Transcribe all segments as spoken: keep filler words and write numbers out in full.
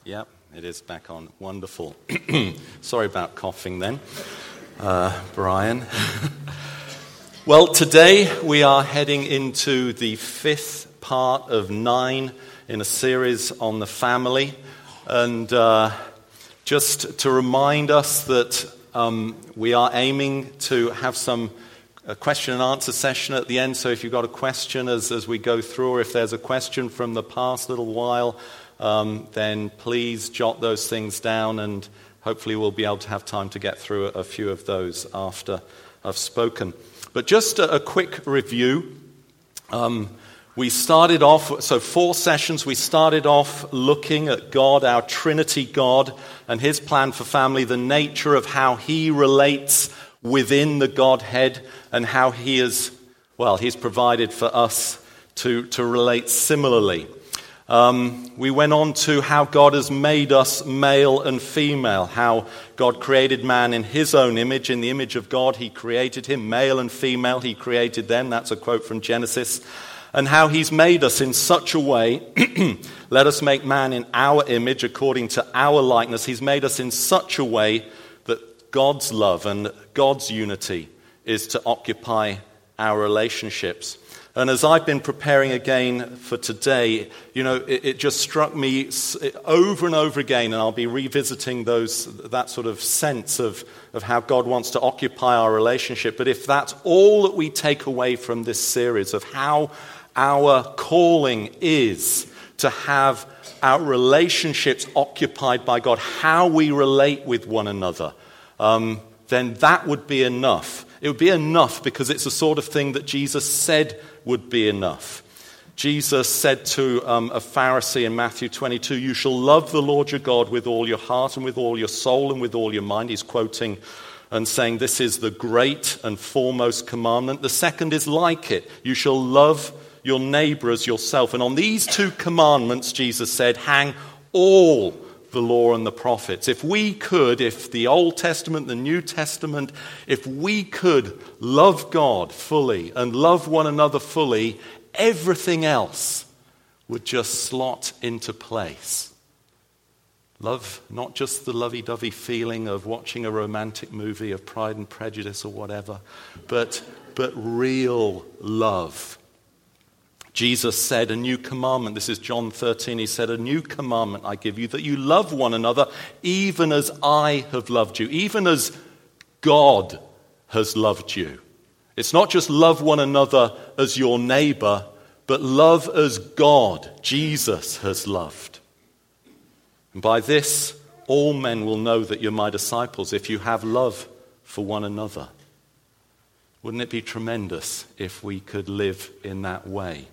Yep, it is back on. Wonderful. Sorry about coughing then, uh, Brian. Well, today we are heading into the fifth part of nine in a series on the family. And uh, just to remind us that um, we are aiming to have some a question and answer session at the end. So if you've got a question as, as we go through, or if there's a question from the past little while, Um, then please jot those things down, and hopefully we'll be able to have time to get through a, a few of those after I've spoken. But just a, a quick review. Um, we started off, so four sessions, we started off looking at God, our Trinity God, and His plan for family, the nature of how He relates within the Godhead, and how He is, well, He's provided for us to, to relate similarly. Um, we went on to how God has made us male and female, how God created man in His own image. In the image of God, He created him, male and female, He created them. That's a quote from Genesis. And how He's made us in such a way, let us make man in our image according to our likeness. He's made us in such a way that God's love and God's unity is to occupy our relationships. And as I've been preparing again for today, you know, it, it just struck me over and over again, and I'll be revisiting those that sort of sense of, of how God wants to occupy our relationship. But if that's all that we take away from this series of how our calling is to have our relationships occupied by God, how we relate with one another, um, then that would be enough. It would be enough because it's the sort of thing that Jesus said would be enough. Jesus said to um, a Pharisee in Matthew twenty-two, "You shall love the Lord your God with all your heart and with all your soul and with all your mind." He's quoting and saying this is the great and foremost commandment. The second is like it. You shall love your neighbor as yourself. And on these two commandments, Jesus said, hang all the law and the prophets. If we could, if the Old Testament, the New Testament, if we could love God fully and love one another fully, everything else would just slot into place. Love, not just the lovey-dovey feeling of watching a romantic movie of Pride and Prejudice or whatever, but, but real love. Jesus said, a new commandment, this is John thirteen, he said, a new commandment I give you, that you love one another even as I have loved you, even as God has loved you. It's not just love one another as your neighbor, but love as God, Jesus, has loved. And by this, all men will know that you're my disciples if you have love for one another. Wouldn't it be tremendous if we could live in that way?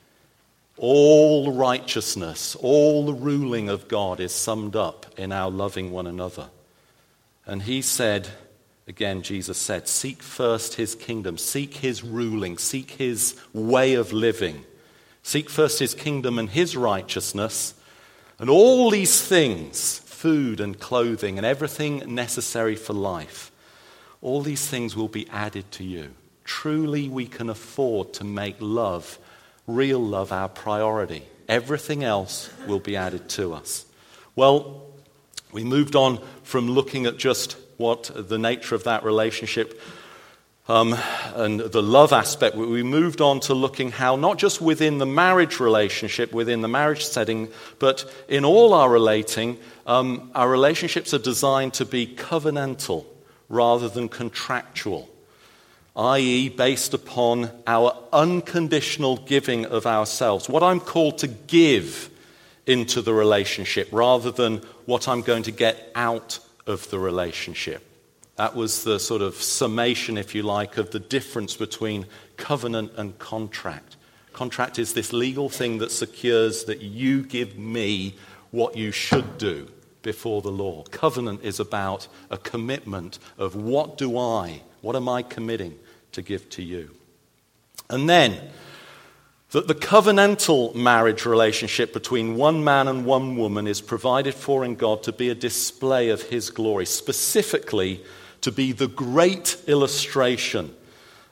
All righteousness, all the ruling of God is summed up in our loving one another. And he said, again, Jesus said, seek first his kingdom, seek his ruling, seek his way of living. Seek first his kingdom and his righteousness, and all these things, food and clothing and everything necessary for life, all these things will be added to you. Truly we can afford to make love, real love, our priority. Everything else will be added to us. Well, we moved on from looking at just what the nature of that relationship um, and the love aspect. We moved on to looking how not just within the marriage relationship, within the marriage setting, but in all our relating, um, our relationships are designed to be covenantal rather than contractual, that is based upon our unconditional giving of ourselves. What I'm called to give into the relationship rather than what I'm going to get out of the relationship. That was the sort of summation, if you like, of the difference between covenant and contract. Contract is this legal thing that secures that you give me what you should do before the law. Covenant is about a commitment of what do I, what am I committing to give to you? And then, that the covenantal marriage relationship between one man and one woman is provided for in God to be a display of his glory, specifically to be the great illustration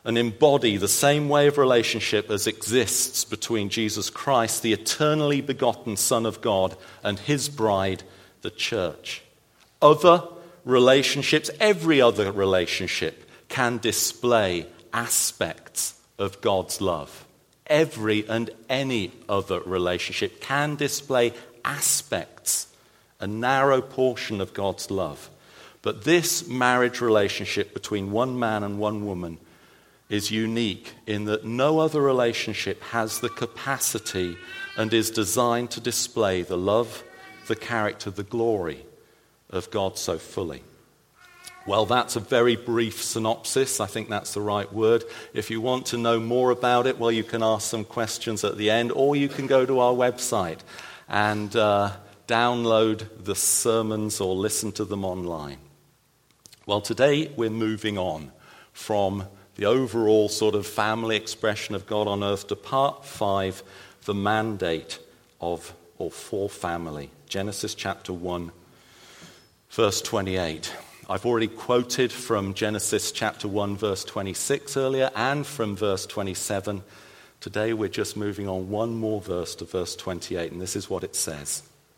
and embody the same way of relationship as exists between Jesus Christ, the eternally begotten Son of God, and his bride, the church. Other relationships, every other relationship, can display aspects of God's love. Every and any other relationship can display aspects, a narrow portion of God's love. But this marriage relationship between one man and one woman is unique in that no other relationship has the capacity and is designed to display the love, the character, the glory of God so fully. Well, that's a very brief synopsis. I think that's the right word. If you want to know more about it, well, you can ask some questions at the end, or you can go to our website and uh, download the sermons or listen to them online. Well, today we're moving on from the overall sort of family expression of God on earth to part five, the mandate of or for family. Genesis chapter one, verse twenty-eight. I've already quoted from Genesis chapter one, verse twenty-six earlier, and from verse twenty-seven. Today we're just moving on one more verse to verse twenty-eight, and this is what it says.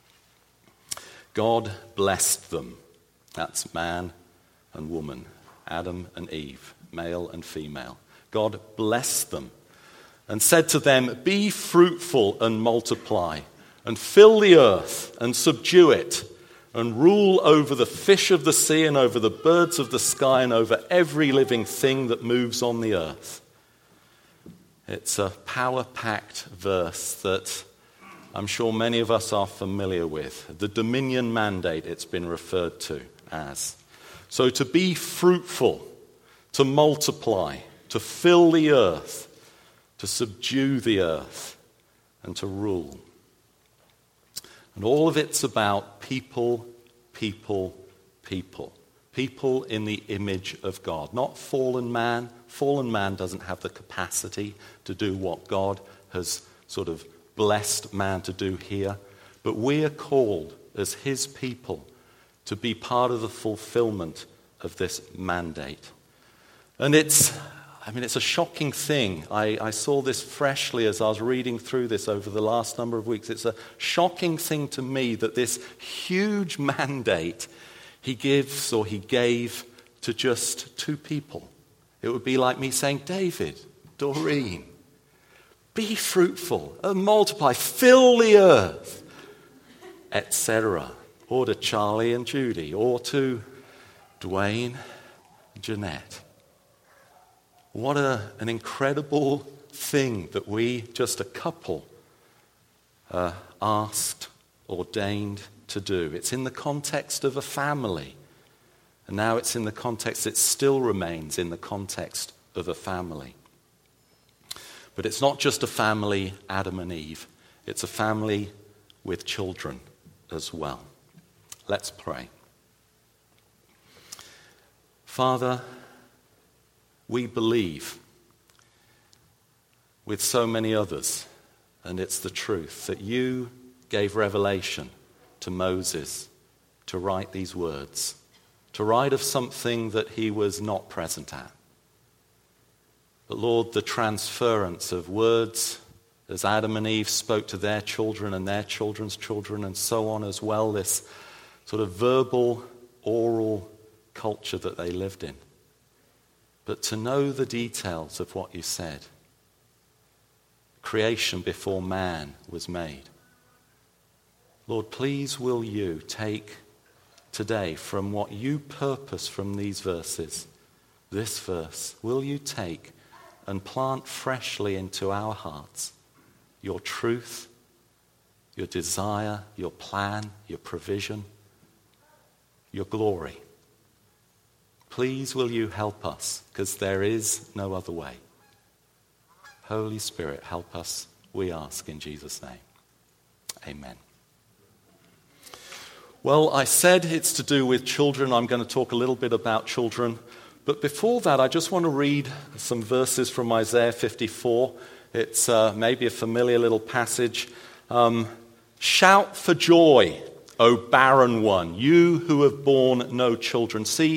God blessed them. That's man and woman, Adam and Eve, male and female. God blessed them and said to them, "Be fruitful and multiply, and fill the earth and subdue it, and rule over the fish of the sea and over the birds of the sky and over every living thing that moves on the earth." It's a power-packed verse that I'm sure many of us are familiar with. The dominion mandate it's been referred to as. So to be fruitful, to multiply, to fill the earth, to subdue the earth, and to rule. And all of it's about people, people, people. People in the image of God. Not fallen man. Fallen man doesn't have the capacity to do what God has sort of blessed man to do here. But we are called as his people to be part of the fulfillment of this mandate. And it's, I mean, it's a shocking thing. I, I saw this freshly as I was reading through this over the last number of weeks. It's a shocking thing to me that this huge mandate he gives or he gave to just two people. It would be like me saying, David, Doreen, be fruitful and multiply, fill the earth, et cetera. Or to Charlie and Judy, or to Dwayne and Jeanette. What a, an incredible thing that we, just a couple, uh, asked, ordained to do. It's in the context of a family. And now it's in the context, it still remains in the context of a family. But it's not just a family, Adam and Eve. It's a family with children as well. Let's pray. Father, we believe with so many others, and it's the truth, that you gave revelation to Moses to write these words, to write of something that he was not present at. But Lord, the transference of words as Adam and Eve spoke to their children and their children's children and so on as well, this sort of verbal, oral culture that they lived in. But to know the details of what you said. Creation before man was made. Lord, please will you take today from what you purpose from these verses, this verse, will you take and plant freshly into our hearts your truth, your desire, your plan, your provision, your glory. Please will you help us, because there is no other way. Holy Spirit, help us, we ask in Jesus' name. Amen. Well, I said it's to do with children. I'm going to talk a little bit about children. But before that, I just want to read some verses from Isaiah fifty-four. It's uh, maybe a familiar little passage. Um, Shout for joy, O barren one, you who have borne no children. See,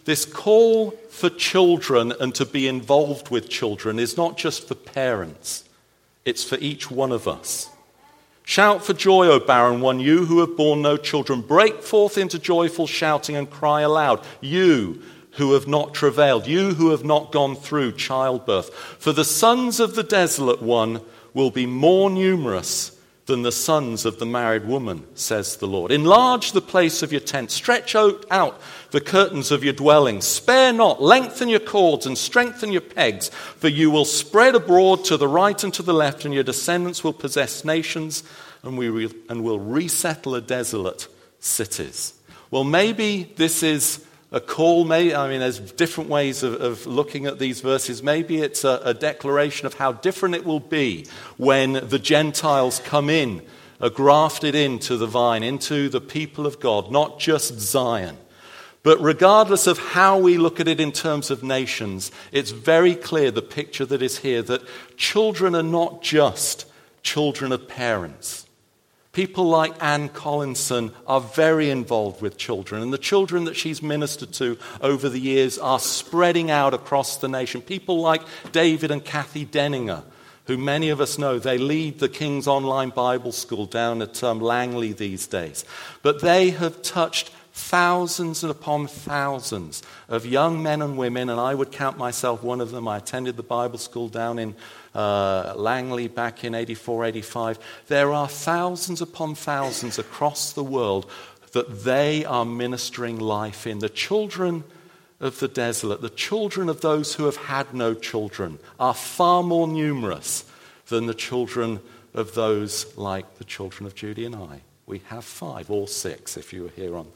this call for children and to be involved with children is not just for parents. It's for each one of us. Shout for joy, O barren one, you who have borne no children. Break forth into joyful shouting and cry aloud, you who have not travailed, you who have not gone through childbirth. For the sons of the desolate one will be more numerous than the sons of the married woman, says the Lord. Enlarge the place of your tent. Stretch out, out the curtains of your dwelling. Spare not. Lengthen your cords and strengthen your pegs. For you will spread abroad to the right and to the left, and your descendants will possess nations and, we re- and will resettle a desolate cities. Well, maybe this is a call. Maybe, I mean, there's different ways of, of looking at these verses. Maybe it's a, a declaration of how different it will be when the Gentiles come in, are grafted into the vine, into the people of God, not just Zion. But regardless of how we look at it in terms of nations, it's very clear, the picture that is here, that children are not just children of parents. People like Anne Collinson are very involved with children, and the children that she's ministered to over the years are spreading out across the nation. People like David and Kathy Denninger, who many of us know, they lead the King's Online Bible School down at um, Langley these days. But they have touched thousands upon thousands of young men and women, and I would count myself one of them. I attended the Bible school down in uh, Langley back in eighty-four, eighty-five. There are thousands upon thousands across the world that they are ministering life in. The children of the desolate, the children of those who have had no children, are far more numerous than the children of those like the children of Judy and I. We have five or six if you were here on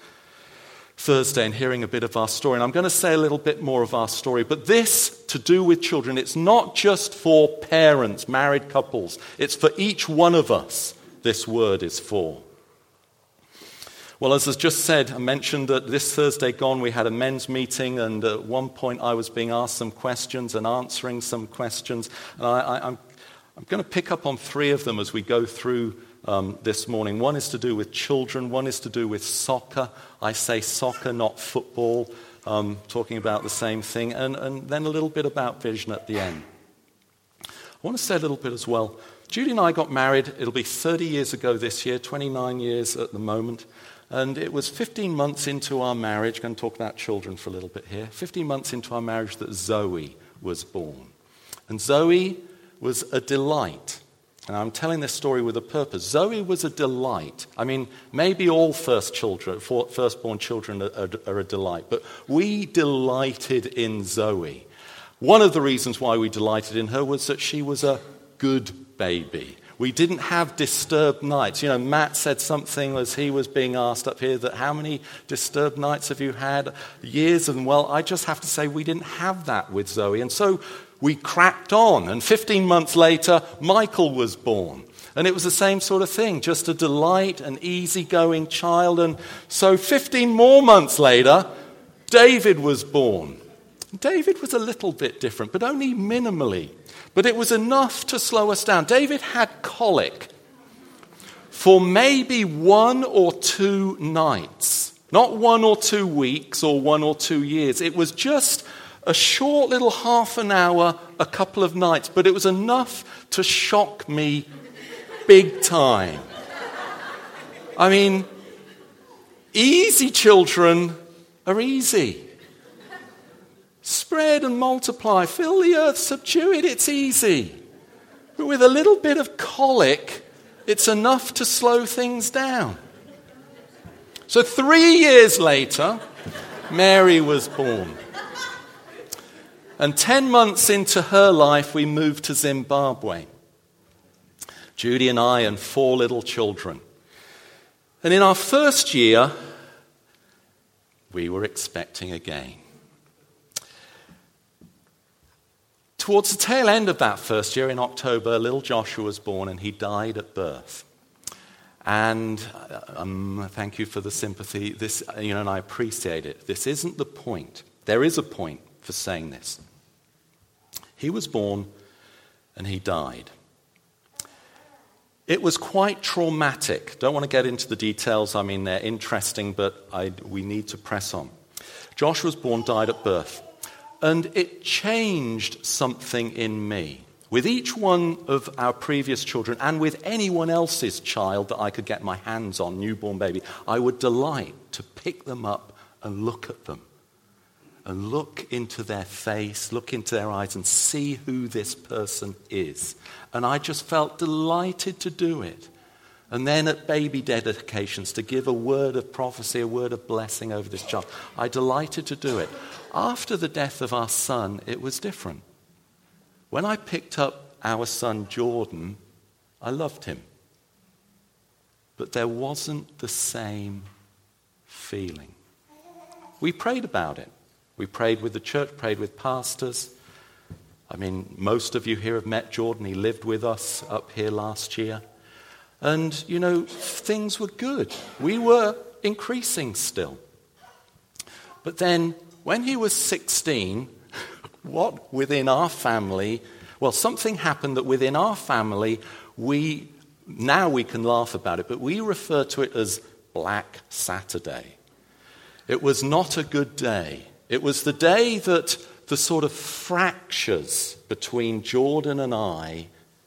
Thursday and hearing a bit of our story. And I'm going to say a little bit more of our story. But this, to do with children, it's not just for parents, married couples. It's for each one of us this word is for. Well, as I just said, I mentioned that this Thursday gone we had a men's meeting, and at one point I was being asked some questions and answering some questions. And I, I, I'm, I'm going to pick up on three of them as we go through Um, this morning. One is to do with children, one is to do with soccer. I say soccer, not football, um, talking about the same thing, and, and then a little bit about vision at the end. I want to say a little bit as well. Judy and I got married, it'll be thirty years ago this year, twenty-nine years at the moment, and it was fifteen months into our marriage, I'm going to talk about children for a little bit here, fifteen months into our marriage that Zoe was born. And Zoe was a delight. And I'm telling this story with a purpose. Zoe was a delight. I mean, maybe all first children, firstborn children are, are a delight, but we delighted in Zoe. One of the reasons why we delighted in her was that she was a good baby. We didn't have disturbed nights. You know, Matt said something as he was being asked up here that how many disturbed nights have you had? Years. And well, I just have to say we didn't have that with Zoe. And so we cracked on, and fifteen months later, Michael was born. And it was the same sort of thing, just a delight, an easygoing child. And so fifteen more months later, David was born. David was a little bit different, but only minimally. But it was enough to slow us down. David had colic for maybe one or two nights. Not one or two weeks or one or two years. It was just a short little half an hour, a couple of nights, but it was enough to shock me big time. I mean, easy children are easy. Spread and multiply, fill the earth, subdue it, it's easy. But with a little bit of colic, it's enough to slow things down. So three years later, Mary was born. And ten months into her life, we moved to Zimbabwe. Judy and I and four little children. And in our first year, we were expecting again. Towards the tail end of that first year, in October, little Joshua was born, and he died at birth. And um, thank you for the sympathy. This, you know, and I appreciate it. This isn't the point. There is a point for saying this. He was born and he died. It was quite traumatic. Don't want to get into the details. I mean, they're interesting, but I, we need to press on. Josh was born, died at birth. And it changed something in me. With each one of our previous children, and with anyone else's child that I could get my hands on, newborn baby, I would delight to pick them up and look at them. And look into their face, look into their eyes, and see who this person is. And I just felt delighted to do it. And then at baby dedications, to give a word of prophecy, a word of blessing over this child. I delighted to do it. After the death of our son, it was different. When I picked up our son Jordan, I loved him. But there wasn't the same feeling. We prayed about it. We prayed with the church, prayed with pastors. I mean, most of you here have met Jordan. He lived with us up here last year. And, you know, things were good. We were increasing still. But then, when he was sixteen, what within our family, well, something happened that within our family, we, now we can laugh about it, but we refer to it as Black Saturday. It was not a good day. It was the day that the sort of fractures between Jordan and I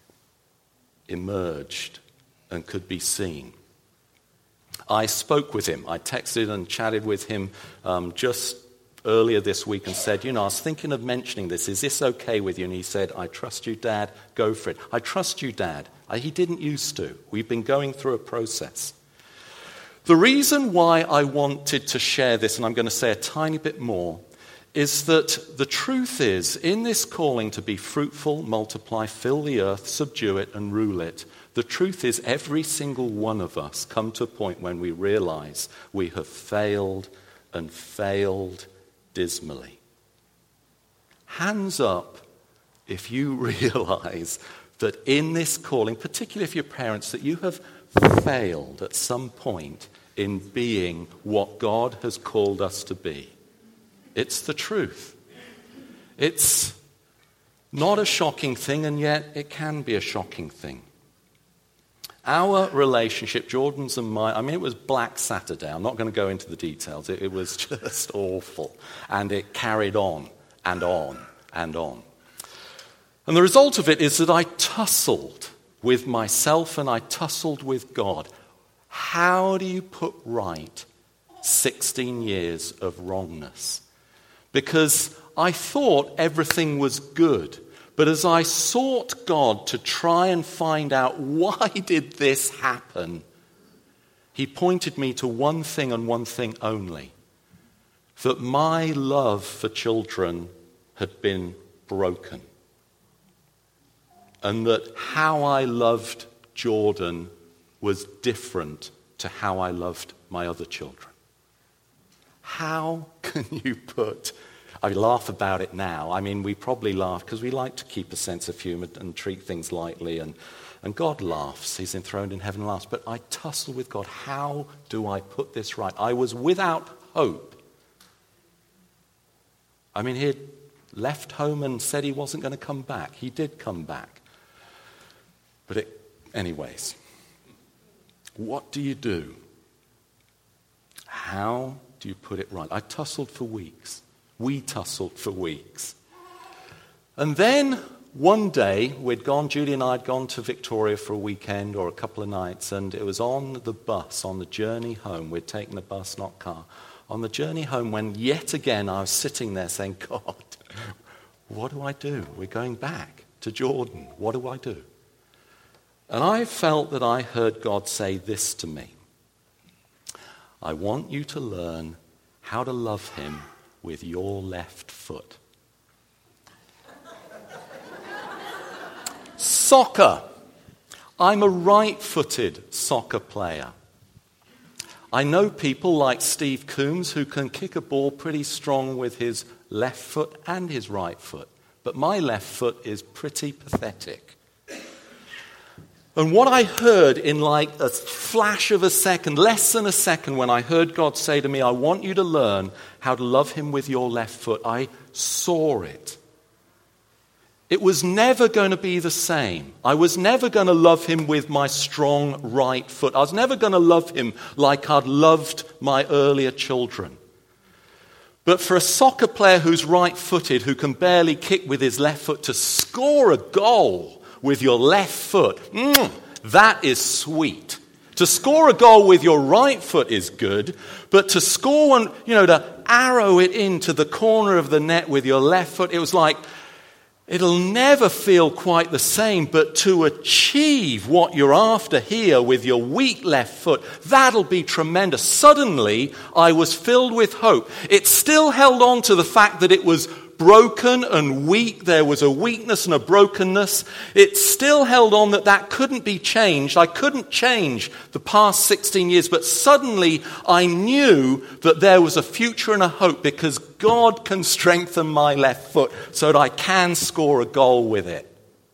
emerged and could be seen. I spoke with him. I texted and chatted with him um, just earlier this week and said, you know, I was thinking of mentioning this. Is this okay with you? And he said, I trust you, Dad. Go for it. I trust you, Dad. I, he didn't used to. We've been going through a process. The reason why I wanted to share this, and I'm going to say a tiny bit more, is that the truth is, in this calling to be fruitful, multiply, fill the earth, subdue it, and rule it, the truth is every single one of us come to a point when we realize we have failed and failed dismally. Hands up if you realize that in this calling, particularly if you're parents, that you have failed at some point in being what God has called us to be. It's the truth. It's not a shocking thing, and yet it can be a shocking thing. Our relationship, Jordan's and mine, I mean, it was Black Saturday. I'm not going to go into the details. It, it was just awful. And it carried on and on and on. And the result of it is that I tussled with myself and I tussled with God. How do you put right sixteen years of wrongness? Because I thought everything was good. But as I sought God to try and find out why did this happen, he pointed me to one thing and one thing only. That my love for children had been broken. And that how I loved Jordan was different to how I loved my other children. How can you put... I laugh about it now. I mean, we probably laugh because we like to keep a sense of humor and treat things lightly. And, and God laughs. He's enthroned in heaven and laughs. But I tussle with God. How do I put this right? I was without hope. I mean, he had left home and said he wasn't going to come back. He did come back. But it, anyways, what do you do? How do you put it right? I tussled for weeks. We tussled for weeks. And then one day, we'd gone, Judy and I had gone to Victoria for a weekend or a couple of nights, and it was on the bus, on the journey home. We'd taken the bus, not car. On the journey home, when yet again I was sitting there saying, God, what do I do? We're going back to Jordan. What do I do? And I felt that I heard God say this to me. I want you to learn how to love him with your left foot. Soccer. I'm a right-footed soccer player. I know people like Steve Coombs who can kick a ball pretty strong with his left foot and his right foot. But my left foot is pretty pathetic. And what I heard in like a flash of a second, less than a second, when I heard God say to me, I want you to learn how to love him with your left foot, I saw it. It was never going to be the same. I was never going to love him with my strong right foot. I was never going to love him like I'd loved my earlier children. But for a soccer player who's right-footed, who can barely kick with his left foot, to score a goal with your left foot, mm, that is sweet. To score a goal with your right foot is good, but to score one, you know, to arrow it into the corner of the net with your left foot, it was like, it'll never feel quite the same, but to achieve what you're after here with your weak left foot, that'll be tremendous. Suddenly, I was filled with hope. It still held on to the fact that it was broken and weak. There was a weakness and a brokenness. It still held on that that couldn't be changed. I couldn't change the past sixteen years, but suddenly I knew that there was a future and a hope because God can strengthen my left foot so that I can score a goal with it.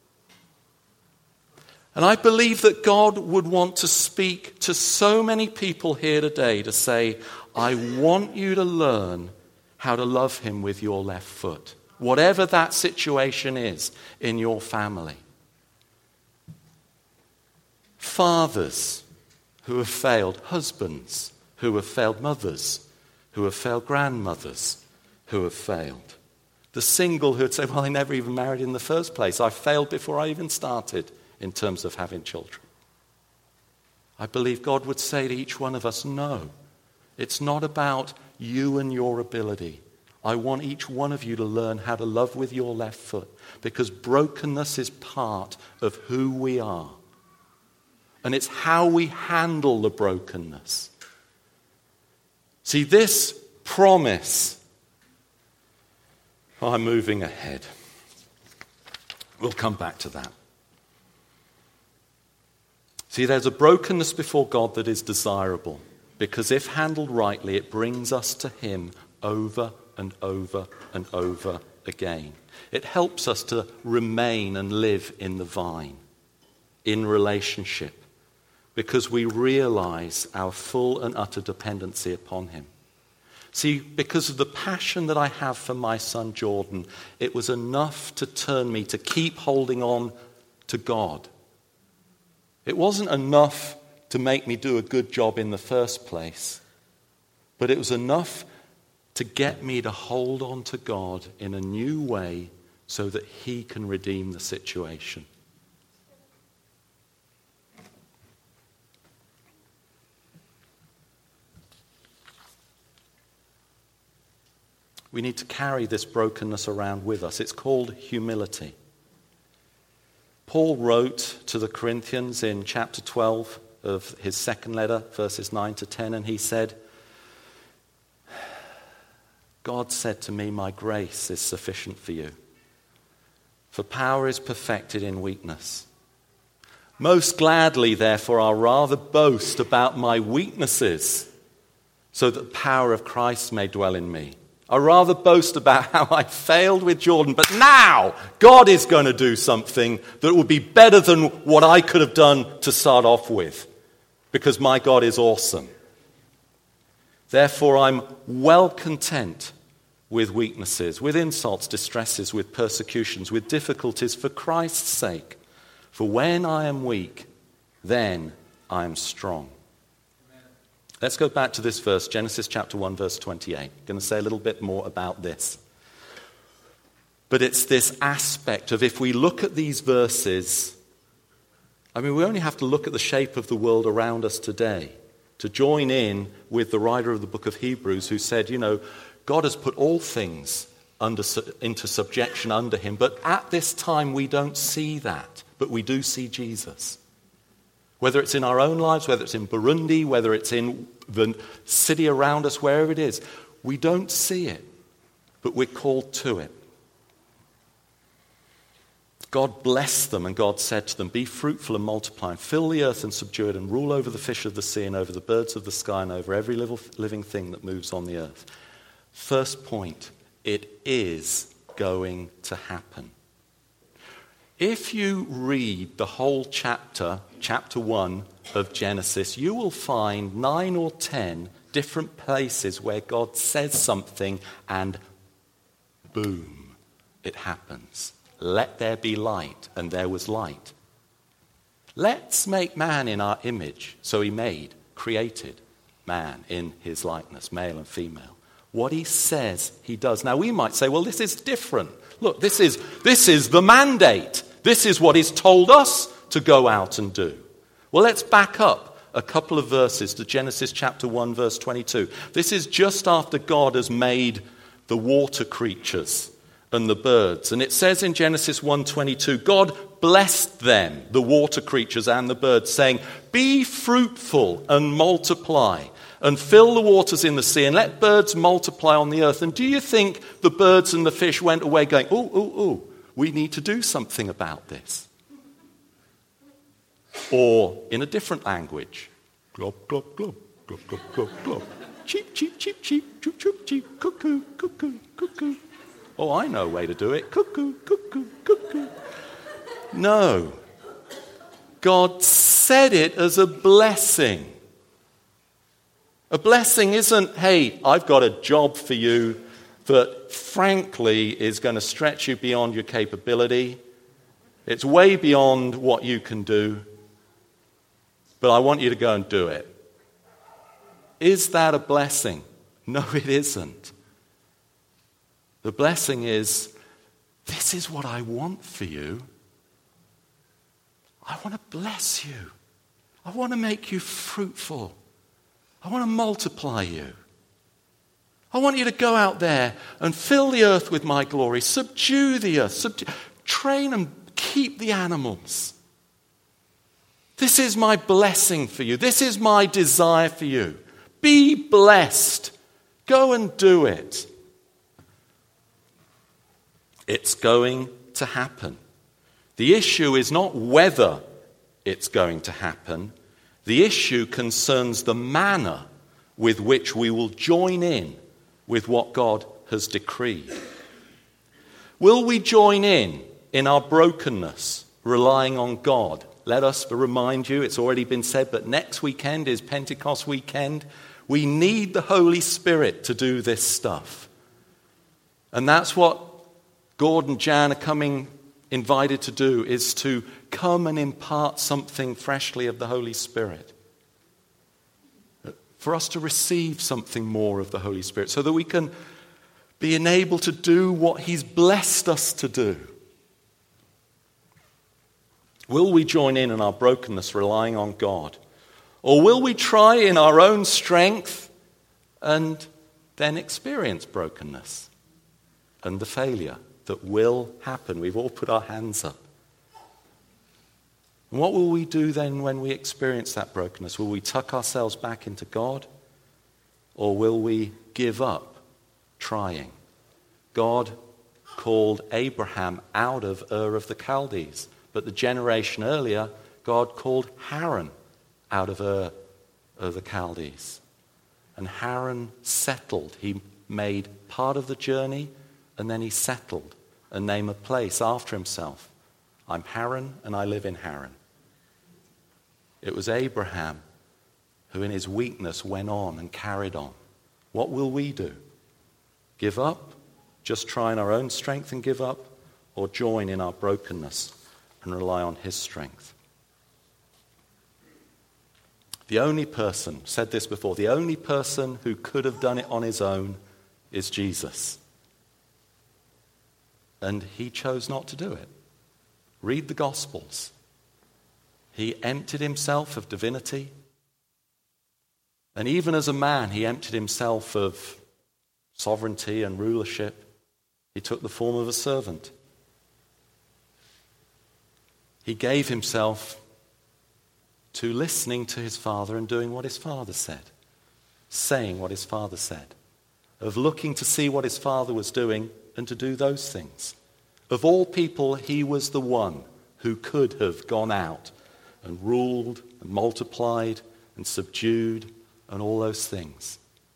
And I believe that God would want to speak to so many people here today to say, I want you to learn how to love him with your left foot, whatever that situation is in your family. Fathers who have failed, husbands who have failed, mothers who have failed, grandmothers who have failed. The single who would say, well, I never even married in the first place. I failed before I even started in terms of having children. I believe God would say to each one of us, no, it's not about you and your ability. I want each one of you to learn how to love with your left foot because brokenness is part of who we are. And it's how we handle the brokenness. See, this promise, oh, I'm moving ahead. We'll come back to that. See, there's a brokenness before God that is desirable. Because if handled rightly, it brings us to him over and over and over again. It helps us to remain and live in the vine, in relationship, because we realize our full and utter dependency upon him. See, because of the passion that I have for my son Jordan, it was enough to turn me to keep holding on to God. It wasn't enough to make me do a good job in the first place. But it was enough to get me to hold on to God in a new way so that he can redeem the situation. We need to carry this brokenness around with us. It's called humility. Paul wrote to the Corinthians in chapter twelve of his second letter, verses nine to ten, and he said, God said to me, my grace is sufficient for you, for power is perfected in weakness. Most gladly, therefore, I'll rather boast about my weaknesses, so that the power of Christ may dwell in me. I'd rather boast about how I failed with Jordan, but now God is going to do something that will be better than what I could have done to start off with, because my God is awesome. Therefore, I'm well content with weaknesses, with insults, distresses, with persecutions, with difficulties for Christ's sake. For when I am weak, then I am strong. Let's go back to this verse, Genesis chapter one, verse twenty-eight. I'm going to say a little bit more about this. But it's this aspect of if we look at these verses, I mean, we only have to look at the shape of the world around us today to join in with the writer of the book of Hebrews who said, you know, God has put all things under, into subjection under him, but at this time we don't see that, but we do see Jesus. Whether it's in our own lives, whether it's in Burundi, whether it's in the city around us, wherever it is, we don't see it, but we're called to it. God blessed them, and God said to them, be fruitful and multiply, and fill the earth and subdue it, and rule over the fish of the sea, and over the birds of the sky, and over every living thing that moves on the earth. First point, it is going to happen. If you read the whole chapter, chapter one of Genesis, you will find nine or ten different places where God says something and boom, it happens. Let there be light, and there was light. Let's make man in our image. So he made, created man in his likeness, male and female. what he says he does. Now we might say, well, this is different. Look, this is, this is the mandate. This is what he's told us to go out and do. Well, let's back up a couple of verses to Genesis chapter one, verse twenty-two. This is just after God has made the water creatures and the birds. And it says in Genesis one twenty-two, God blessed them, the water creatures and the birds, saying, be fruitful and multiply, and fill the waters in the sea, and let birds multiply on the earth. And do you think the birds and the fish went away going, ooh, ooh, ooh, we need to do something about this? Or in a different language, glop, glop, glop, glop, glop, glop, glop. Cheep, cheep, cheep, cheep, choop, choop, cheep, cuckoo, cuckoo, cuckoo. Oh, I know a way to do it. Cuckoo, cuckoo, cuckoo. No. God said it as a blessing. A blessing isn't, hey, I've got a job for you that frankly is going to stretch you beyond your capability. It's way beyond what you can do. But I want you to go and do it. Is that a blessing? No, it isn't. The blessing is, this is what I want for you. I want to bless you. I want to make you fruitful. I want to multiply you. I want you to go out there and fill the earth with my glory. Subdue the earth. Subdue, train and keep the animals. This is my blessing for you. This is my desire for you. Be blessed. Go and do it. It's going to happen. The issue is not whether it's going to happen. The issue concerns the manner with which we will join in with what God has decreed. Will we join in in our brokenness, relying on God? Let us remind you, it's already been said, but next weekend is Pentecost weekend. We need the Holy Spirit to do this stuff. And that's what Gord and Jan are coming invited to do, is to come and impart something freshly of the Holy Spirit. For us to receive something more of the Holy Spirit so that we can be enabled to do what He's blessed us to do. Will we join in in our brokenness, relying on God? Or will we try in our own strength and then experience brokenness and the failure that will happen? We've all put our hands up. And what will we do then when we experience that brokenness? Will we tuck ourselves back into God? Or will we give up trying? God called Abraham out of Ur of the Chaldees. But the generation earlier, God called Haran out of Ur of the Chaldees. And Haran settled. He made part of the journey, and then he settled and named a place after himself. I'm Haran, and I live in Haran. It was Abraham who in his weakness went on and carried on. What will we do? Give up? Just try in our own strength and give up? Or join in our brokenness and rely on His strength? The only person, said this before, the only person who could have done it on his own is Jesus. And He chose not to do it. Read the Gospels. He emptied Himself of divinity. And even as a man, He emptied Himself of sovereignty and rulership. He took the form of a servant. He gave Himself to listening to His Father and doing what His Father said, saying what His Father said, of looking to see what His Father was doing and to do those things. Of all people, He was the one who could have gone out and ruled and multiplied and subdued and all those things.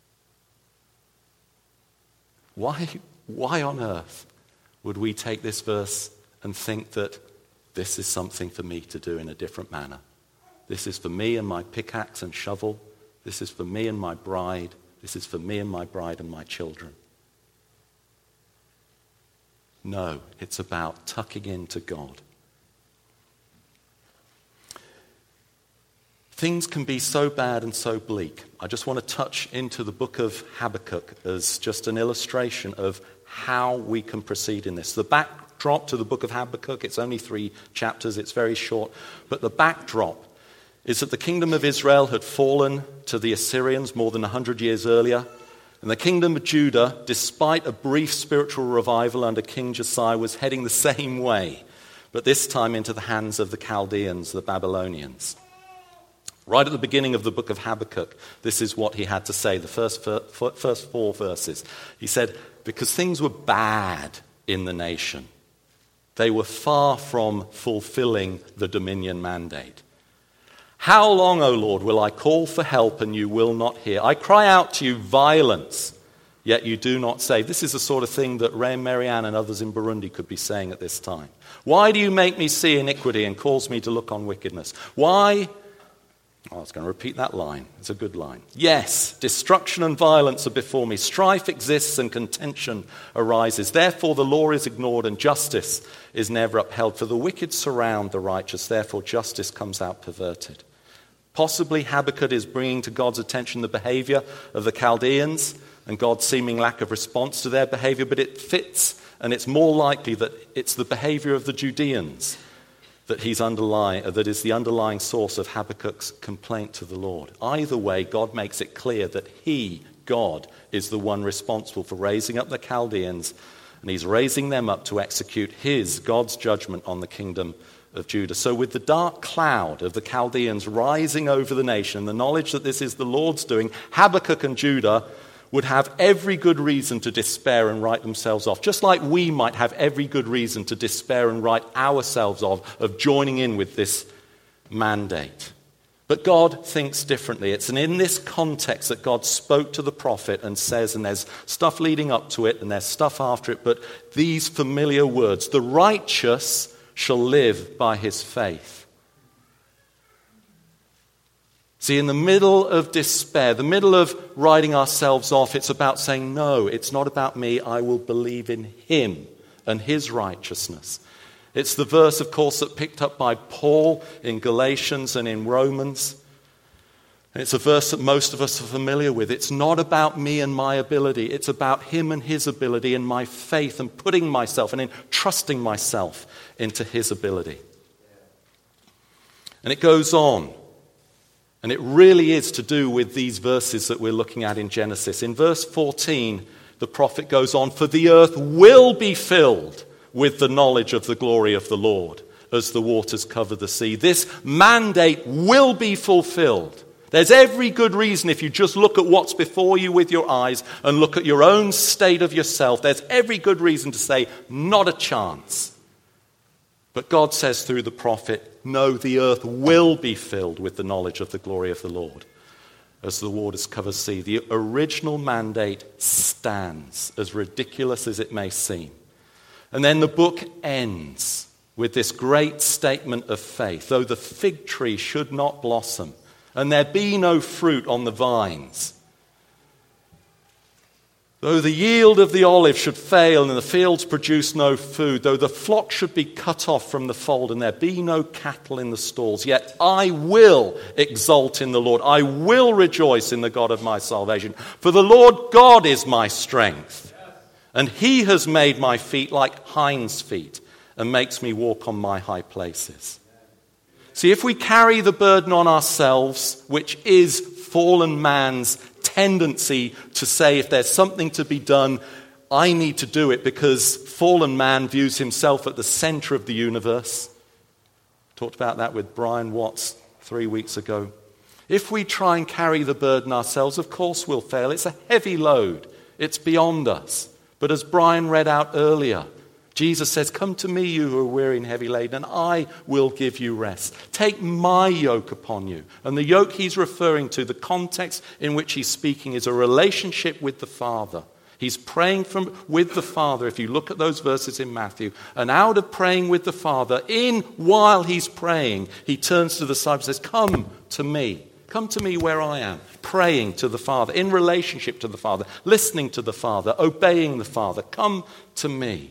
Why, why on earth would we take this verse and think that this is something for me to do in a different manner? This is for me and my pickaxe and shovel. This is for me and my bride. This is for me and my bride and my children. No, it's about tucking into God. things can be so bad and so bleak. I just want to touch into the book of Habakkuk as just an illustration of how we can proceed in this. The backdrop to the book of Habakkuk, it's only three chapters, it's very short, but the backdrop is that the kingdom of Israel had fallen to the Assyrians more than one hundred years earlier, and the kingdom of Judah, despite a brief spiritual revival under King Josiah, was heading the same way, but this time into the hands of the Chaldeans, the Babylonians. Right at the beginning of the book of Habakkuk, this is what he had to say, the first, first four verses. He said, because things were bad in the nation, they were far from fulfilling the dominion mandate. How long, O Lord, will I call for help and you will not hear? I cry out to you violence, yet you do not save. This is the sort of thing that Ray and Marianne and others in Burundi could be saying at this time. Why do you make me see iniquity and cause me to look on wickedness? Why? Oh, I was going to repeat that line. It's a good line. Yes, destruction and violence are before me. Strife exists and contention arises. Therefore the law is ignored and justice is never upheld. For the wicked surround the righteous. Therefore justice comes out perverted. Possibly Habakkuk is bringing to God's attention the behavior of the Chaldeans and God's seeming lack of response to their behavior, but it fits, and it's more likely that it's the behavior of the Judeans that he's underlying, that is the underlying source of Habakkuk's complaint to the Lord. Either way, God makes it clear that he, God, is the one responsible for raising up the Chaldeans, and he's raising them up to execute his, God's judgment on the kingdom of Judah. So with the dark cloud of the Chaldeans rising over the nation, the knowledge that this is the Lord's doing, Habakkuk and Judah would have every good reason to despair and write themselves off, just like we might have every good reason to despair and write ourselves off of joining in with this mandate. But God thinks differently. It's in this context that God spoke to the prophet and says, and there's stuff leading up to it and there's stuff after it, but these familiar words, the righteous shall live by his faith. See, in the middle of despair, the middle of writing ourselves off, it's about saying, no, it's not about me. I will believe in him and his righteousness. It's the verse, of course, that picked up by Paul in Galatians and in Romans. And it's a verse that most of us are familiar with. It's not about me and my ability. It's about him and his ability and my faith and putting myself and entrusting myself into his ability. And it goes on. And it really is to do with these verses that we're looking at in Genesis. In verse fourteen, the prophet goes on, for the earth will be filled with the knowledge of the glory of the Lord as the waters cover the sea. This mandate will be fulfilled. There's every good reason, if you just look at what's before you with your eyes and look at your own state of yourself, there's every good reason to say, not a chance. But God says through the prophet, no, the earth will be filled with the knowledge of the glory of the Lord as the waters cover the sea. The original mandate stands, as ridiculous as it may seem. And then the book ends with this great statement of faith. Though the fig tree should not blossom, and there be no fruit on the vines, though the yield of the olive should fail and the fields produce no food, though the flock should be cut off from the fold and there be no cattle in the stalls, yet I will exult in the Lord. I will rejoice in the God of my salvation. For the Lord God is my strength, and he has made my feet like hinds' feet and makes me walk on my high places. See, if we carry the burden on ourselves, which is fallen man's tendency to say, if there's something to be done, I need to do it, because fallen man views himself at the center of the universe. Talked about that with Brian Watts three weeks ago. If we try and carry the burden ourselves, of course we'll fail. It's a heavy load. It's beyond us. But as Brian read out earlier, Jesus says, come to me, you who are weary and heavy laden, and I will give you rest. Take my yoke upon you. And the yoke he's referring to, the context in which he's speaking, is a relationship with the Father. He's praying from with the Father, if you look at those verses in Matthew. And out of praying with the Father, in while he's praying, he turns to the disciples and says, come to me. Come to me where I am, praying to the Father, in relationship to the Father, listening to the Father, obeying the Father. Come to me.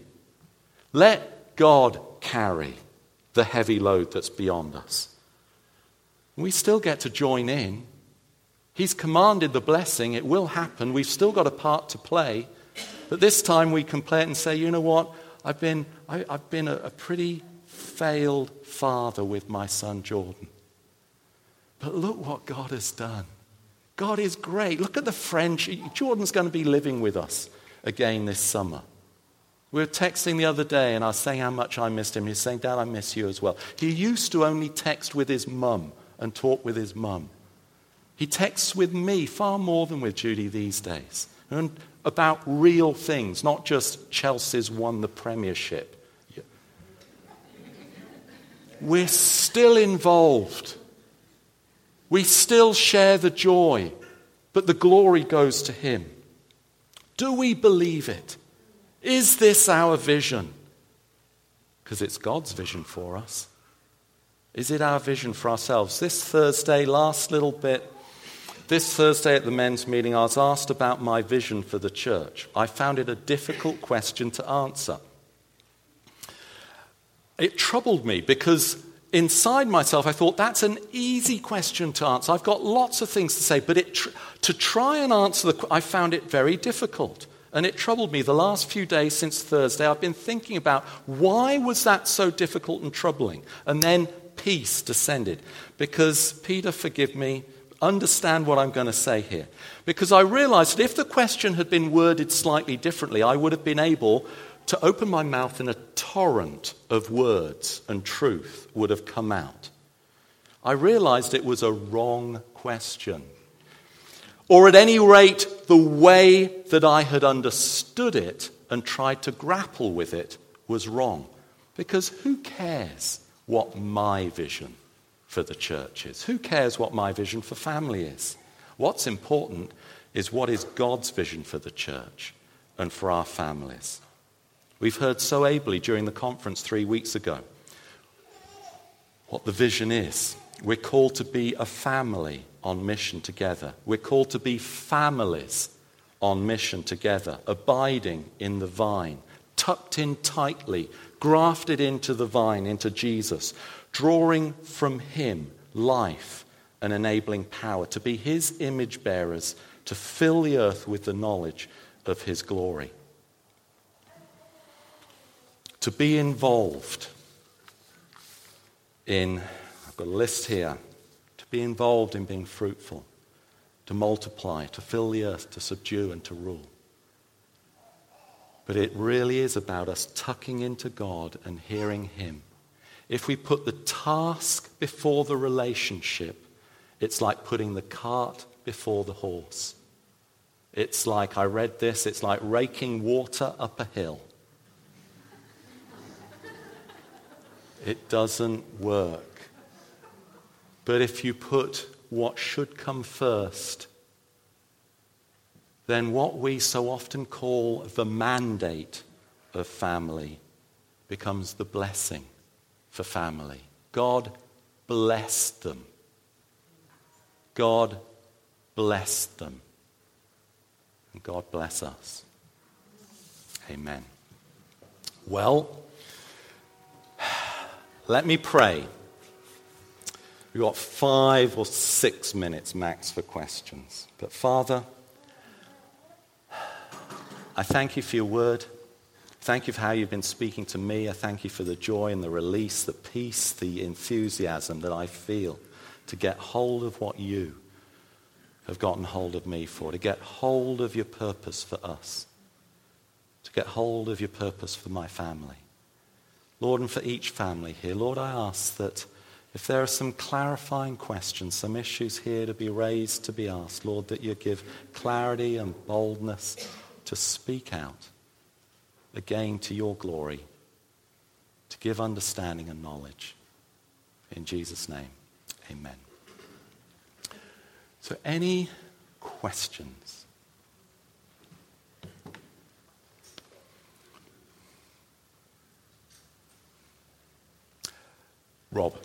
Let God carry the heavy load that's beyond us. We still get to join in. He's commanded the blessing. It will happen. We've still got a part to play. But this time we can play it and say, you know what? I've been, I, I've been a, a pretty failed father with my son Jordan. But look what God has done. God is great. Look at the friendship. Jordan's going to be living with us again this summer. We were texting the other day and I was saying how much I missed him. He's saying, Dad, I miss you as well. He used to only text with his mum and talk with his mum. He texts with me far more than with Judy these days. And about real things, not just Chelsea's won the Premiership. We're still involved. We still share the joy, but the glory goes to him. Do we believe it? Is this our vision? Because it's God's vision for us. Is it our vision for ourselves? This Thursday, last little bit, this Thursday at the men's meeting, I was asked about my vision for the church. I found it a difficult question to answer. It troubled me because inside myself I thought that's an easy question to answer. I've got lots of things to say, but it tr- to try and answer the I found it very difficult. And it troubled me. The last few days since Thursday, I've been thinking about why was that so difficult and troubling? And then peace descended. Because, Peter, forgive me, understand what I'm going to say here. Because I realized that if the question had been worded slightly differently, I would have been able to open my mouth and a torrent of words and truth would have come out. I realized it was a wrong question. Or at any rate, the way that I had understood it and tried to grapple with it was wrong. Because who cares what my vision for the church is? Who cares what my vision for family is? What's important is what is God's vision for the church and for our families. We've heard so ably during the conference three weeks ago what the vision is. We're called to be a family on mission together. We're called to be families on mission together, abiding in the vine, tucked in tightly, grafted into the vine, into Jesus, drawing from him life and enabling power, to be his image bearers, to fill the earth with the knowledge of his glory. To be involved in, I've got a list here, to be involved in being fruitful, to multiply, to fill the earth, to subdue and to rule. But it really is about us tucking into God and hearing him. If we put the task before the relationship, it's like putting the cart before the horse. It's like, I read this, it's like raking water up a hill. It doesn't work. But if you put what should come first, then what we so often call the mandate of family becomes the blessing for family. God blessed them. God blessed them. And God bless us. Amen. Well, let me pray. We've got five or six minutes max for questions. But Father, I thank you for your word. Thank you for how you've been speaking to me. I thank you for the joy and the release, the peace, the enthusiasm that I feel to get hold of what you have gotten hold of me for, to get hold of your purpose for us, to get hold of your purpose for my family. Lord, and for each family here, Lord, I ask that if there are some clarifying questions, some issues here to be raised, to be asked, Lord, that you give clarity and boldness to speak out, again to your glory, to give understanding and knowledge. In Jesus' name, amen. So any questions? Rob.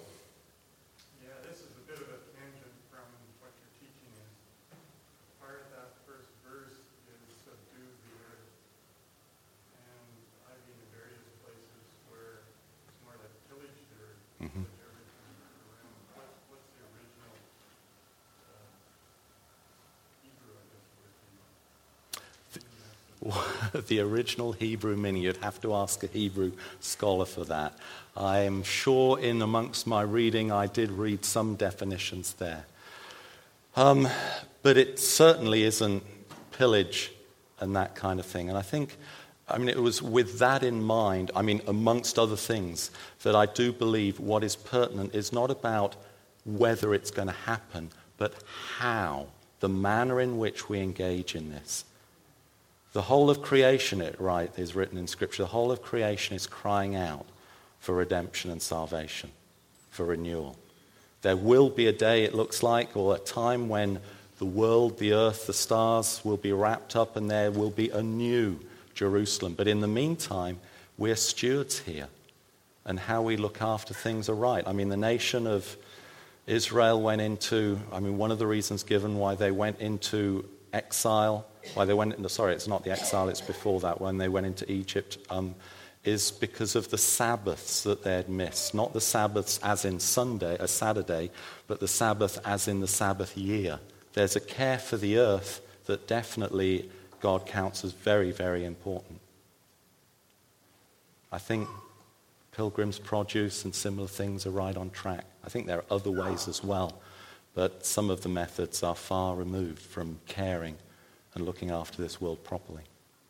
the original Hebrew meaning. You'd have to ask a Hebrew scholar for that. I am sure in amongst my reading I did read some definitions there. Um, but it certainly isn't pillage and that kind of thing. And I think, I mean, it was with that in mind, I mean, amongst other things, that I do believe what is pertinent is not about whether it's going to happen, but how, the manner in which we engage in this. The whole of creation, it right, is written in Scripture, the whole of creation is crying out for redemption and salvation, for renewal. There will be a day, it looks like, or a time when the world, the earth, the stars will be wrapped up and there will be a new Jerusalem. But in the meantime, we're stewards here, and how we look after things are right. I mean, the nation of Israel went into, I mean, one of the reasons given why they went into exile, why they went into, sorry, it's not the exile, it's before that, when they went into Egypt, um, is because of the Sabbaths that they had missed. Not the Sabbaths as in Sunday, a Saturday, but the Sabbath as in the Sabbath year. There's a care for the earth that definitely God counts as very, very important. I think Pilgrim's Produce and similar things are right on track. I think there are other ways as well, but some of the methods are far removed from caring and looking after this world properly.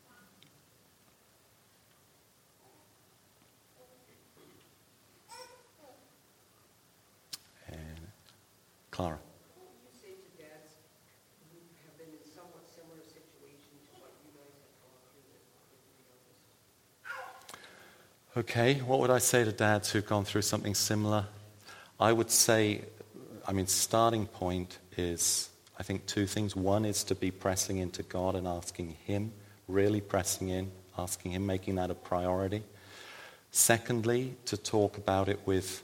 And Clara. What would you say to dads who have been in somewhat similar situations to what you guys have gone through? Okay, what would I say to dads who've gone through something similar? I would say, I mean, starting point is, I think, two things. One is to be pressing into God and asking Him, really pressing in, asking Him, making that a priority. Secondly, to talk about it with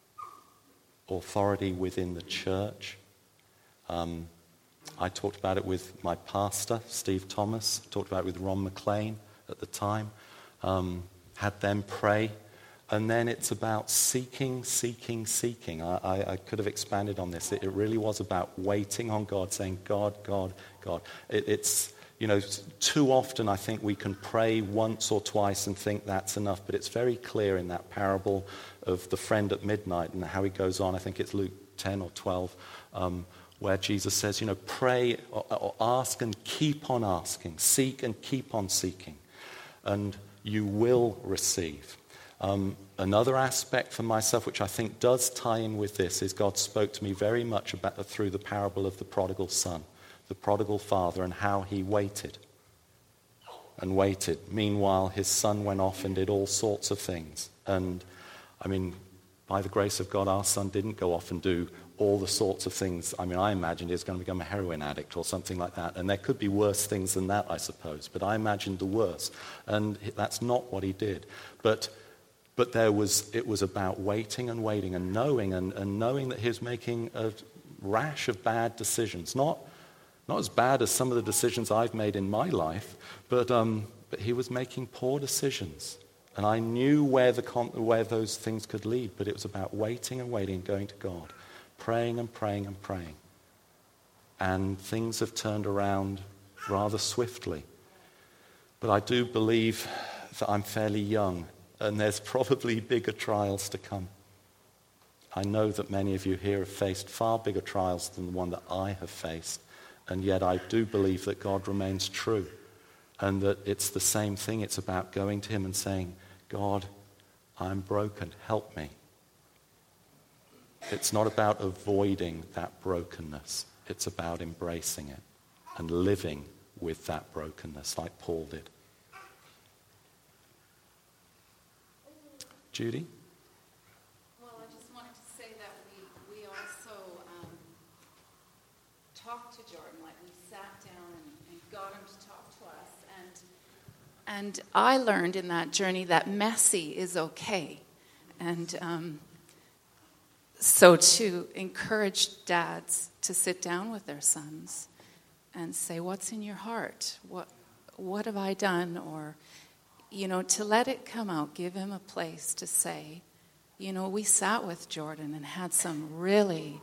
authority within the church. Um, I talked about it with my pastor, Steve Thomas. I talked about it with Ron McLean at the time. Um, had them pray. And then it's about seeking, seeking, seeking. I, I, I could have expanded on this. It, it really was about waiting on God, saying, God, God, God. It, it's, you know, too often I think we can pray once or twice and think that's enough. But it's very clear in that parable of the friend at midnight and how he goes on. I think it's Luke ten or twelve, um, where Jesus says, you know, pray or, or ask and keep on asking. Seek and keep on seeking. And you will receive. Um, another aspect for myself, which I think does tie in with this, is God spoke to me very much about through the parable of the prodigal son, the prodigal father, and how he waited and waited. Meanwhile, his son went off and did all sorts of things. And, I mean, by the grace of God, our son didn't go off and do all the sorts of things. I mean, I imagined he was going to become a heroin addict or something like that. And there could be worse things than that, I suppose. But I imagined the worst. And that's not what he did. But But there was, it was about waiting and waiting and knowing and, and knowing that he was making a rash of bad decisions. Not, not as bad as some of the decisions I've made in my life, but, um, but he was making poor decisions. And I knew where, the, where those things could lead, but it was about waiting and waiting and going to God, praying and praying and praying. And things have turned around rather swiftly. But I do believe that I'm fairly young, and there's probably bigger trials to come. I know that many of you here have faced far bigger trials than the one that I have faced, and yet I do believe that God remains true, and that it's the same thing. It's about going to Him and saying, God, I'm broken, help me. It's not about avoiding that brokenness. It's about embracing it and living with that brokenness like Paul did. Judy? Well, I just wanted to say that we, we also um, talked to Jordan, like we sat down and, and got him to talk to us. And, and I learned in that journey that messy is okay. And um, so to encourage dads to sit down with their sons and say, what's in your heart? What, what have I done? Or... You know, to let it come out, give him a place to say, you know, we sat with Jordan and had some really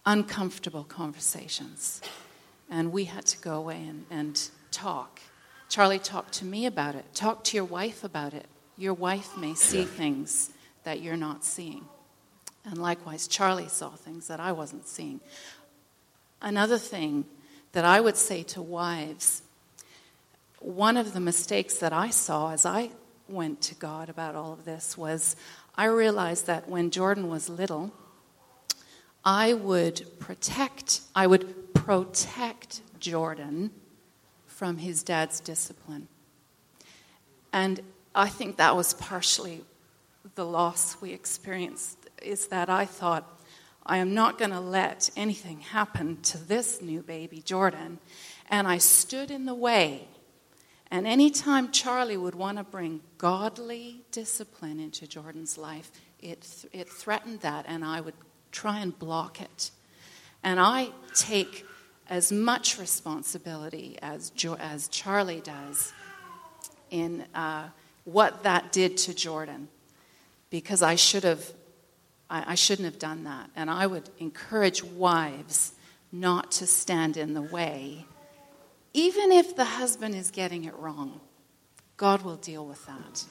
uncomfortable conversations. And we had to go away and, and talk Charlie, talk to me about it. Talk to your wife about it. Your wife may see things that you're not seeing. And likewise, Charlie saw things that I wasn't seeing. Another thing that I would say to wives, one of the mistakes that I saw as I went to God about all of this was I realized that when Jordan was little, I would protect, I would protect Jordan from his dad's discipline. And I think that was partially the loss we experienced, is that I thought, I am not going to let anything happen to this new baby, Jordan. And I stood in the way. And anytime Charlie would want to bring godly discipline into Jordan's life, it th- it threatened that, and I would try and block it. And I take as much responsibility as jo- as Charlie does in uh, what that did to Jordan, because I should have, I, I shouldn't have done that. And I would encourage wives not to stand in the way. Even if the husband is getting it wrong, God will deal with that.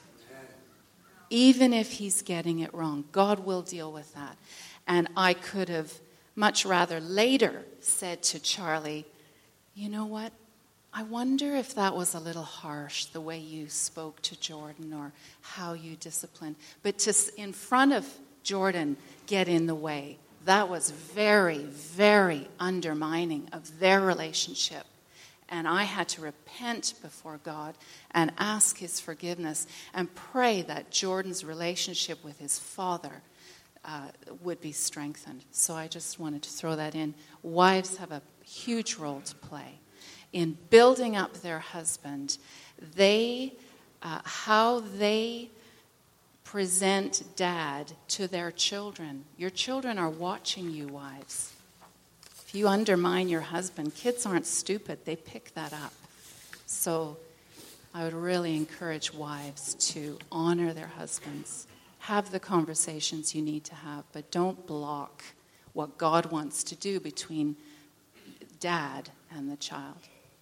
Even if he's getting it wrong, God will deal with that. And I could have much rather later said to Charlie, you know what? I wonder if that was a little harsh, the way you spoke to Jordan or how you disciplined. But to, in front of Jordan, get in the way, that was very, very undermining of their relationship. And I had to repent before God and ask his forgiveness and pray that Jordan's relationship with his father uh, would be strengthened. So I just wanted to throw that in. Wives have a huge role to play in building up their husband. They, uh, how they present dad to their children. Your children are watching you, wives. If you undermine your husband, kids aren't stupid. They pick that up. So I would really encourage wives to honor their husbands. Have the conversations you need to have, but don't block what God wants to do between dad and the child.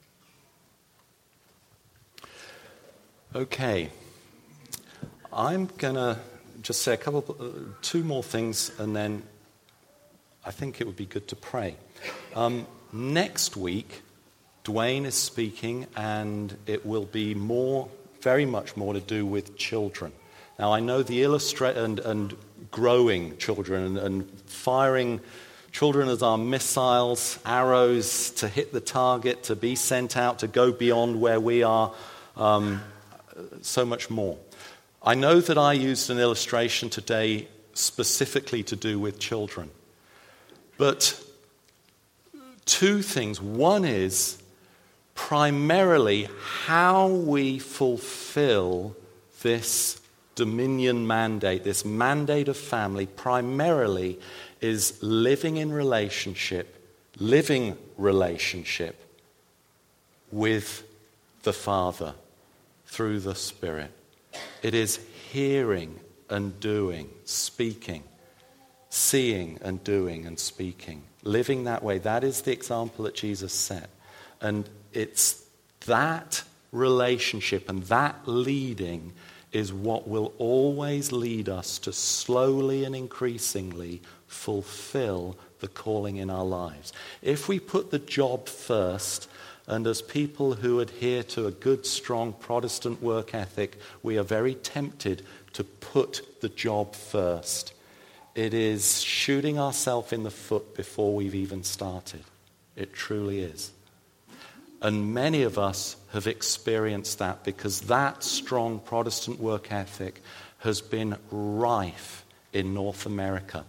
Okay. I'm going to just say a couple, uh, two more things, and then I think it would be good to pray. Um, next week, Dwayne is speaking, and it will be more, very much more to do with children. Now, I know the illustrate and, and growing children and, and firing children as our missiles, arrows to hit the target, to be sent out, to go beyond where we are, um, so much more. I know that I used an illustration today specifically to do with children, but two things. One is primarily how we fulfill this dominion mandate, this mandate of family, primarily is living in relationship, living relationship with the Father through the Spirit. It is hearing and doing, speaking, seeing and doing and speaking. Living that way, that is the example that Jesus set. And it's that relationship and that leading is what will always lead us to slowly and increasingly fulfill the calling in our lives. If we put the job first, and as people who adhere to a good, strong Protestant work ethic, we are very tempted to put the job first. It is shooting ourselves in the foot before we've even started. It truly is. And many of us have experienced that because that strong Protestant work ethic has been rife in North America.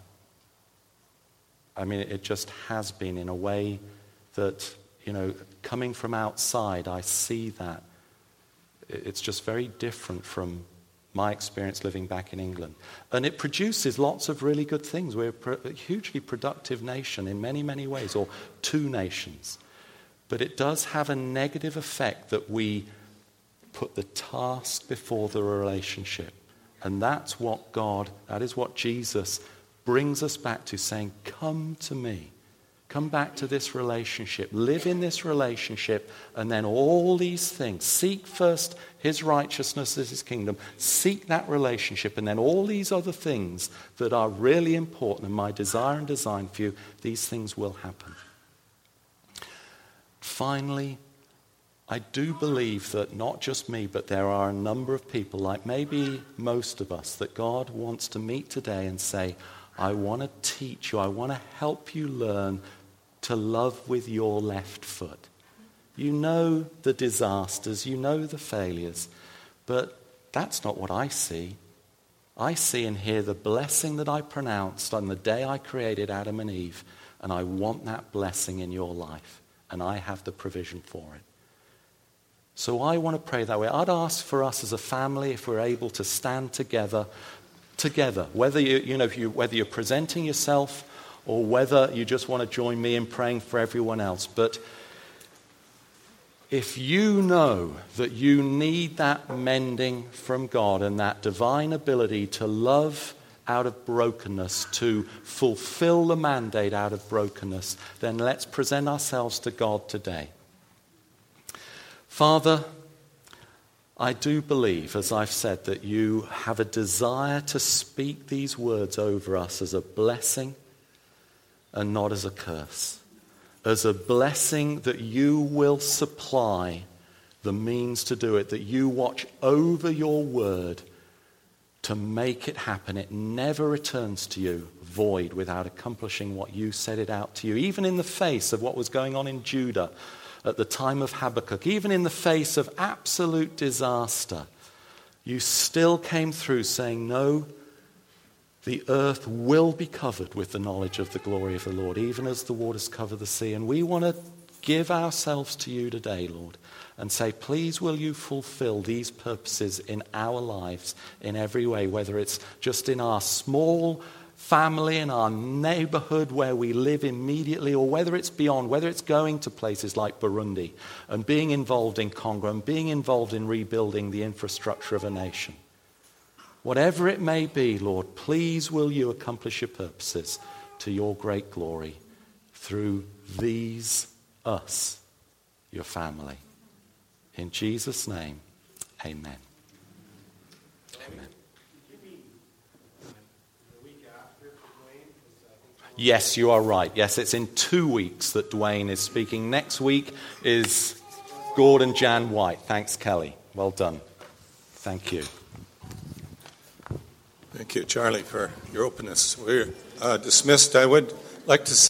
I mean, it just has been in a way that, you know, coming from outside, I see that. It's just very different from my experience living back in England. And it produces lots of really good things. We're a hugely productive nation in many, many ways, or two nations. But it does have a negative effect that we put the task before the relationship. And that's what God, that is what Jesus brings us back to, saying, come to me. Come back to this relationship. Live in this relationship. And then all these things. Seek first his righteousness as his kingdom. Seek that relationship. And then all these other things that are really important and my desire and design for you, these things will happen. Finally, I do believe that not just me, but there are a number of people, like maybe most of us, that God wants to meet today and say, I want to teach you, I want to help you learn to love with your left foot. You know the disasters, you know the failures, but that's not what I see. I see and hear the blessing that I pronounced on the day I created Adam and Eve, and I want that blessing in your life, and I have the provision for it. So I want to pray that way. I'd ask for us as a family, if we're able to stand together, together, whether you, you know, if you, whether you're presenting yourself or whether you just want to join me in praying for everyone else. But if you know that you need that mending from God and that divine ability to love out of brokenness, to fulfill the mandate out of brokenness, then let's present ourselves to God today. Father, I do believe, as I've said, that you have a desire to speak these words over us as a blessing and not as a curse. As a blessing that you will supply the means to do it, that you watch over your word to make it happen. It never returns to you void without accomplishing what you set it out to you. Even in the face of what was going on in Judah at the time of Habakkuk, even in the face of absolute disaster, you still came through saying, no, the earth will be covered with the knowledge of the glory of the Lord, even as the waters cover the sea. And we want to give ourselves to you today, Lord, and say, please will you fulfill these purposes in our lives in every way, whether it's just in our small family, in our neighborhood where we live immediately, or whether it's beyond, whether it's going to places like Burundi and being involved in Congo and being involved in rebuilding the infrastructure of a nation. Whatever it may be, Lord, please will you accomplish your purposes to your great glory through these, us, your family. In Jesus' name, amen. Amen. Yes, you are right. Yes, it's in two weeks that Dwayne is speaking. Next week is Gordon Jan White. Thanks, Kelly. Well done. Thank you. Thank you, Charlie, for your openness. We're uh, dismissed. I would like to